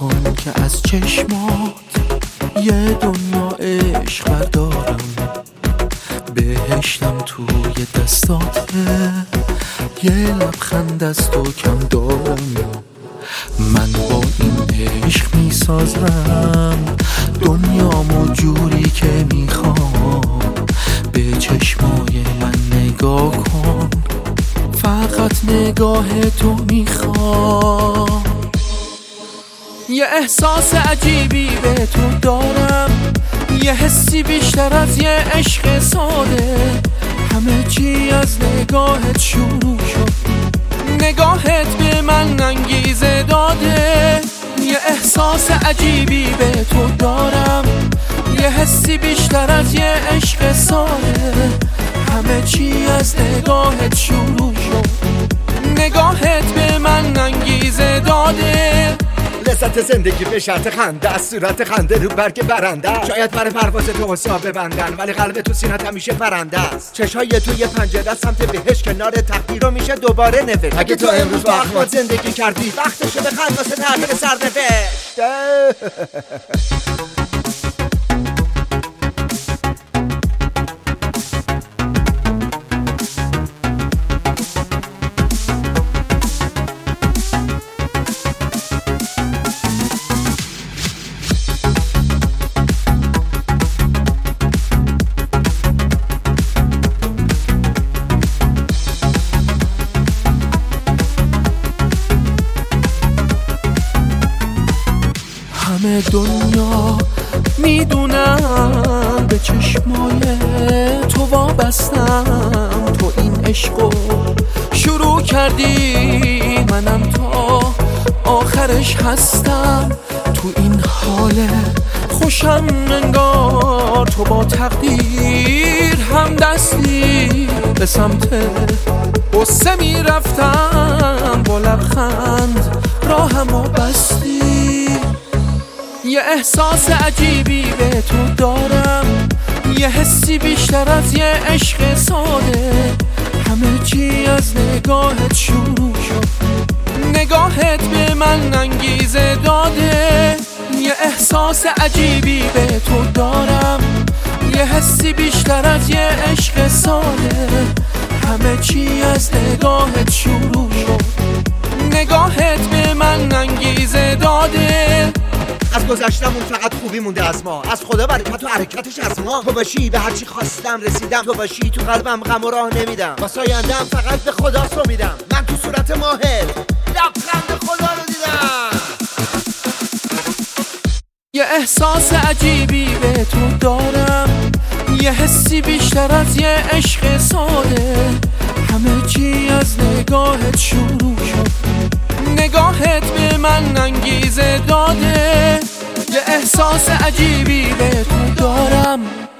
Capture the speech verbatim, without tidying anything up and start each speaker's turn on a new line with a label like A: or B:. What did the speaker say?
A: کن که از چشمات یه دنیا عشق بردارم، بهشتم توی دستاته، یه لبخند از تو کم دارم. من با این عشق میسازم دنیامو جوری که میخوام، به چشمای من نگاه کن، فقط نگاه تو میخوام. یه احساس عجیبی به تو دارم، یه حسی بیشتر از یه عشق ساده، همه چی از نگاهت شروع شد، نگاهت به من انگیزه داده. یه احساس عجیبی به تو دارم، یه حسی بیشتر از یه عشق ساده، همه چی از نگاهت شروع شد، نگاهت به من انگیزه داده.
B: لذت زندگی به شرط خنده از صورت خنده رو برگ برنده، شاید برای پرواز تو حساب ببندن ولی قلب تو سینت همیشه برنده است. چشای تو یه پنجره سمت بهش کنار تقدیر رو میشه دوباره نوشت. اگه تو امروز با اخمات زندگی کردی وقتشه بخند واسه تغییر سرنوشت.
A: همه دنیا میدونم به چشمای تو وابستم، تو این عشقو شروع کردی، منم تا آخرش هستم. تو این حال خوشم انگار تو با تقدیر هم دستی، به سمت قصه میرفتم با لبخند راهمو بستی. یه احساس عجیبی به تو دارم، یه حسی بیشتر از یه عشق ساده، همه چی از نگاهت شروع شد، نگاهت به من انگیزه داده. یه احساس عجیبی به تو دارم، یه حسی بیشتر از یه عشق ساده، همه چی از نگاهت شروع شد، نگاهت به من انگیزه داده.
B: از گذشتمون فقط خوبی مونده از ما، از خدا برکت و حرکتش از ما. تو باشی به هرچی خواستم رسیدم، تو باشی تو قلبم غم و راه نمیدم، واسه آینده‌ام فقط به خدا سومیدم. من تو صورت ماهر لبخند خدا رو دیدم.
A: یه احساس عجیبی به تو دارم، یه حسی بیشتر از یه عشق ساده، همه چی از نگاهت شروع شد، نگاهت به من انگیزه داده. یه احساس عجیبی به تو دارم،